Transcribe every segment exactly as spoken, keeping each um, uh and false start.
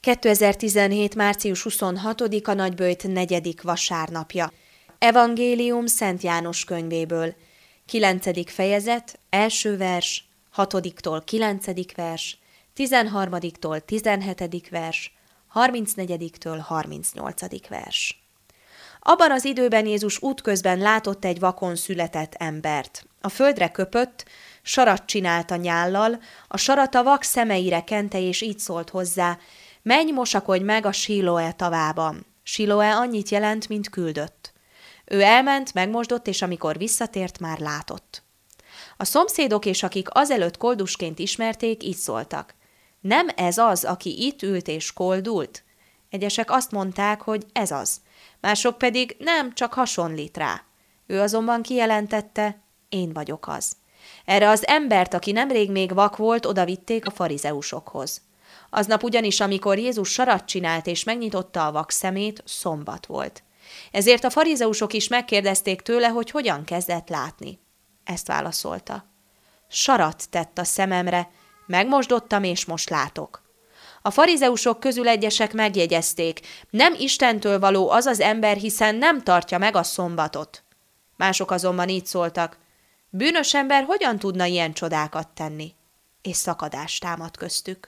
kétezer-tizenhét. március huszonhatodika nagyböjt negyedik vasárnapja. Evangélium Szent János könyvéből. kilencedik fejezet, első vers, hatodiktól kilencedik vers, tizenharmadiktól tizenhetedik vers, harmincnegyediktől harmincnyolcadik vers. Abban az időben Jézus útközben látott egy vakon született embert. A földre köpött, sarat csinált a nyállal, a sarat a vak szemeire kente, és így szólt hozzá: menj, mosakodj meg a Síloe tavában. Síloe annyit jelent, mint küldött. Ő elment, megmosdott, és amikor visszatért, már látott. A szomszédok és akik azelőtt koldusként ismerték, így szóltak: nem ez az, aki itt ült és koldult? Egyesek azt mondták, hogy ez az, mások pedig nem, csak hasonlít rá. Ő azonban kijelentette: én vagyok az. Erre az embert, aki nemrég még vak volt, odavitték a farizeusokhoz. Aznap ugyanis, amikor Jézus sarat csinált és megnyitotta a vak szemét, szombat volt. Ezért a farizeusok is megkérdezték tőle, hogy hogyan kezdett látni. Ezt válaszolta: sarat tett a szememre, megmosdottam, és most látok. A farizeusok közül egyesek megjegyezték: nem Istentől való az az ember, hiszen nem tartja meg a szombatot. Mások azonban így szóltak: bűnös ember hogyan tudna ilyen csodákat tenni? És szakadás támadt köztük.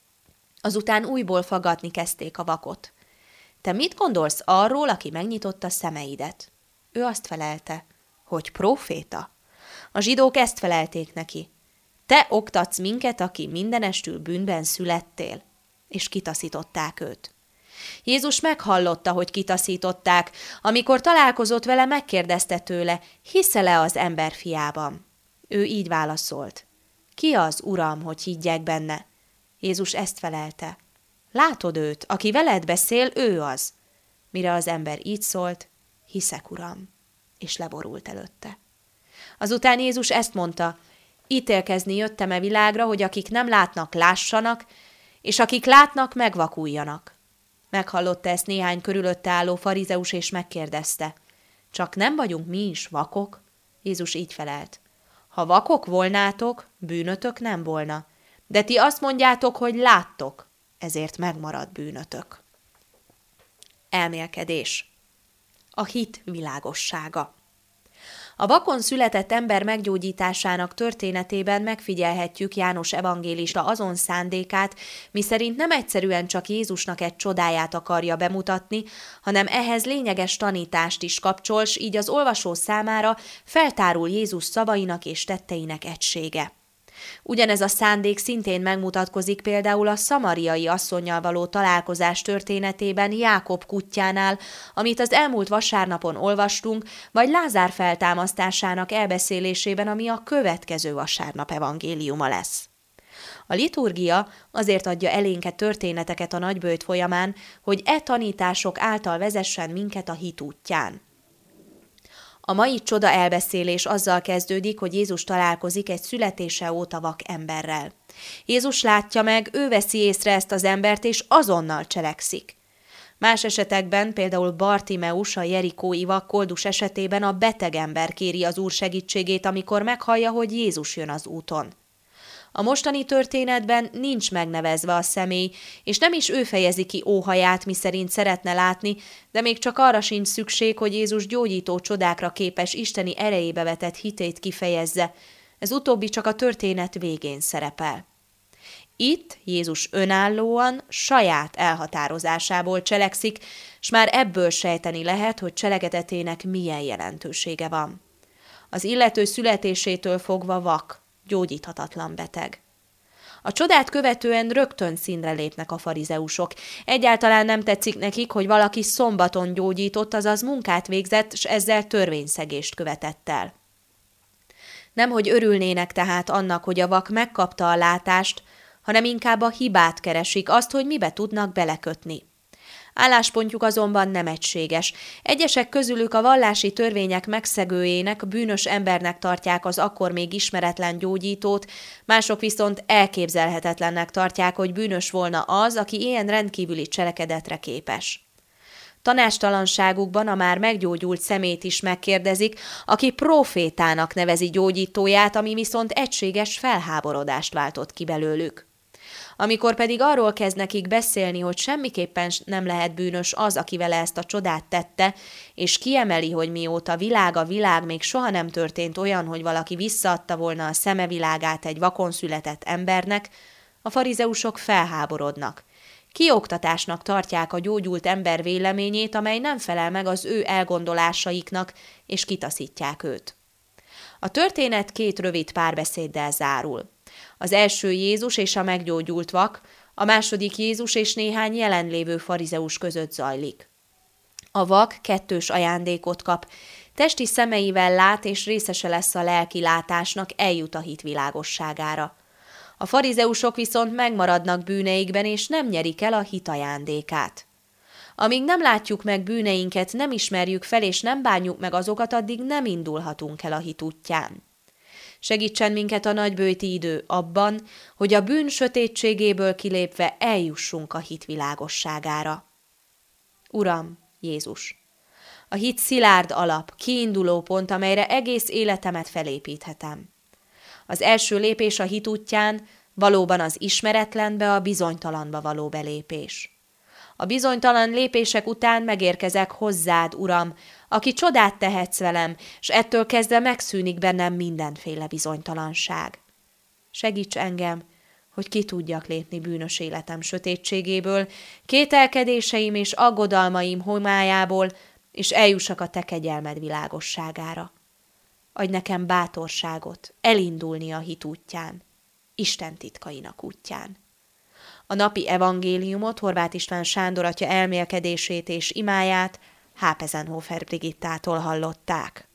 Azután újból faggatni kezdték a vakot. Te mit gondolsz arról, aki megnyitotta szemeidet? Ő azt felelte, hogy próféta. A zsidók ezt felelték neki: te oktatsz minket, aki mindenestül bűnben születtél. És kitaszították őt. Jézus meghallotta, hogy kitaszították. Amikor találkozott vele, megkérdezte tőle: hisze-e az ember fiában? Ő így válaszolt: ki az, Uram, hogy higgyek benne? Jézus ezt felelte: látod őt, aki veled beszél, ő az. Mire az ember így szólt: hiszek, Uram, és leborult előtte. Azután Jézus ezt mondta: ítélkezni jöttem e világra, hogy akik nem látnak, lássanak, és akik látnak, megvakuljanak. Meghallotta ezt néhány körülötte álló farizeus, és megkérdezte: csak nem vagyunk mi is vakok? Jézus így felelt: ha vakok volnátok, bűnötök nem volna. De ti azt mondjátok, hogy láttok, ezért megmarad bűnötök. Elmélkedés. A hit világossága. A vakon született ember meggyógyításának történetében megfigyelhetjük János evangélista azon szándékát, miszerint nem egyszerűen csak Jézusnak egy csodáját akarja bemutatni, hanem ehhez lényeges tanítást is kapcsol, s így az olvasó számára feltárul Jézus szavainak és tetteinek egysége. Ugyanez a szándék szintén megmutatkozik például a szamariai asszonnyal való találkozás történetében Jákob kutyánál, amit az elmúlt vasárnapon olvastunk, vagy Lázár feltámasztásának elbeszélésében, ami a következő vasárnap evangéliuma lesz. A liturgia azért adja elénk e történeteket a nagyböjt folyamán, hogy e tanítások által vezessen minket a hit útján. A mai csoda elbeszélés azzal kezdődik, hogy Jézus találkozik egy születése óta vak emberrel. Jézus látja meg, ő veszi észre ezt az embert, és azonnal cselekszik. Más esetekben, például Bartimeus, a jerikói vak koldus esetében a beteg ember kéri az Úr segítségét, amikor meghallja, hogy Jézus jön az úton. A mostani történetben nincs megnevezve a személy, és nem is ő fejezi ki óhaját, miszerint szeretne látni, de még csak arra sincs szükség, hogy Jézus gyógyító csodákra képes isteni erejébe vetett hitét kifejezze. Ez utóbbi csak a történet végén szerepel. Itt Jézus önállóan, saját elhatározásából cselekszik, s már ebből sejteni lehet, hogy cselekedetének milyen jelentősége van. Az illető születésétől fogva vak, gyógyíthatatlan beteg. A csodát követően rögtön színre lépnek a farizeusok. Egyáltalán nem tetszik nekik, hogy valaki szombaton gyógyított, azaz munkát végzett, s ezzel törvényszegést követett el. Nemhogy örülnének tehát annak, hogy a vak megkapta a látást, hanem inkább a hibát keresik, azt, hogy mibe tudnak belekötni. Álláspontjuk azonban nem egységes. Egyesek közülük a vallási törvények megszegőjének, bűnös embernek tartják az akkor még ismeretlen gyógyítót, mások viszont elképzelhetetlennek tartják, hogy bűnös volna az, aki ilyen rendkívüli cselekedetre képes. Tanástalanságukban a már meggyógyult szemét is megkérdezik, aki prófétának nevezi gyógyítóját, ami viszont egységes felháborodást váltott ki belőlük. Amikor pedig arról kezd nekik beszélni, hogy semmiképpen nem lehet bűnös az, aki vele ezt a csodát tette, és kiemeli, hogy mióta világ a világ, még soha nem történt olyan, hogy valaki visszaadta volna a szemevilágát egy vakon született embernek, a farizeusok felháborodnak. Kioktatásnak tartják a gyógyult ember véleményét, amely nem felel meg az ő elgondolásaiknak, és kitaszítják őt. A történet két rövid párbeszéddel zárul. Az első Jézus és a meggyógyult vak, a második Jézus és néhány jelenlévő farizeus között zajlik. A vak kettős ajándékot kap, testi szemeivel lát és részese lesz a lelki látásnak, eljut a hit világosságára. A farizeusok viszont megmaradnak bűneikben, és nem nyerik el a hit ajándékát. Amíg nem látjuk meg bűneinket, nem ismerjük fel, és nem bánjuk meg azokat, addig nem indulhatunk el a hit útján. Segítsen minket a nagyböjti idő abban, hogy a bűn sötétségéből kilépve eljussunk a hit világosságára. Uram, Jézus! A hit szilárd alap, kiinduló pont, amelyre egész életemet felépíthetem. Az első lépés a hit útján valóban az ismeretlenbe, a bizonytalanba való belépés. A bizonytalan lépések után megérkezek hozzád, Uram, aki csodát tehetsz velem, s ettől kezdve megszűnik bennem mindenféle bizonytalanság. Segíts engem, hogy ki tudjak lépni bűnös életem sötétségéből, kételkedéseim és aggodalmaim homályából, és eljussak a te kegyelmed világosságára. Adj nekem bátorságot elindulni a hit útján, Isten titkainak útján. A napi evangéliumot Horváth István Sándor atya elmélkedését és imáját Hápezenhofer Brigittától hallották.